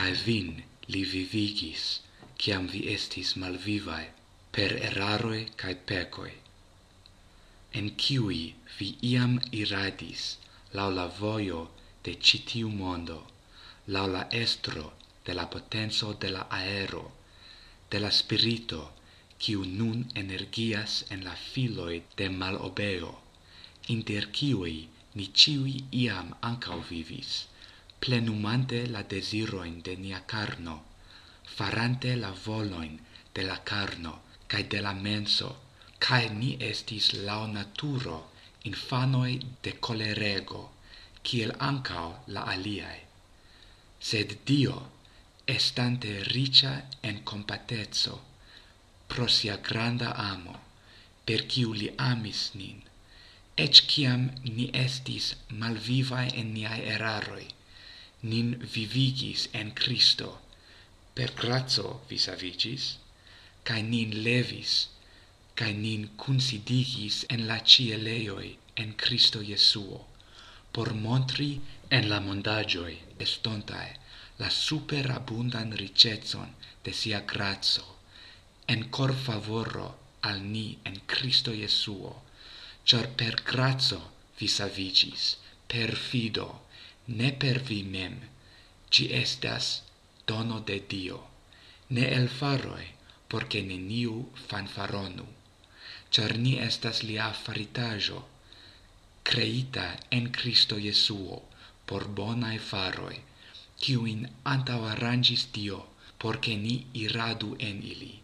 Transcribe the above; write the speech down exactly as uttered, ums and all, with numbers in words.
cae vin li vivigis, ciam vi estis malvivae, per eraroi cae pecoi, en ciui vi iam iradis lau la voio de citiu mondo, lau la estro de la potenzo de la aero, de la spirito, ciu nun energias en la filoi de malobeo, inter ciui ni ciui iam ancau vivis, plenumante la desiroin de nia carno, farante la voloin de la carno cae de la menso, cae ni estis lau naturo infanoi de colerego, ciel ancau la aliae. Sed Dio, estante ricia en compatezo, pro sia granda amo, per ciu li amis nin, ec ciam ni estis malvivae en niae eraroi, nin vivigis en Christo, per grazo vis avigis, cae nin levis, cae nin cunsidigis en la cieleioi en Christo Jesuo, por montri en la mondagioi estontae la superabundan ricetson de sia grazo, en cor favoro al ni en Christo Jesuo, char per grazo vis avigis, per fido, ne per vi mem, ci estas dono de Dio, ne el faroi, porce neniu fanfaronu, char ni estas lia faritajo, creita en Christo Jesuo, por bonae faroi, ciuin antau arrangis Dio, porce ni iradu en ili.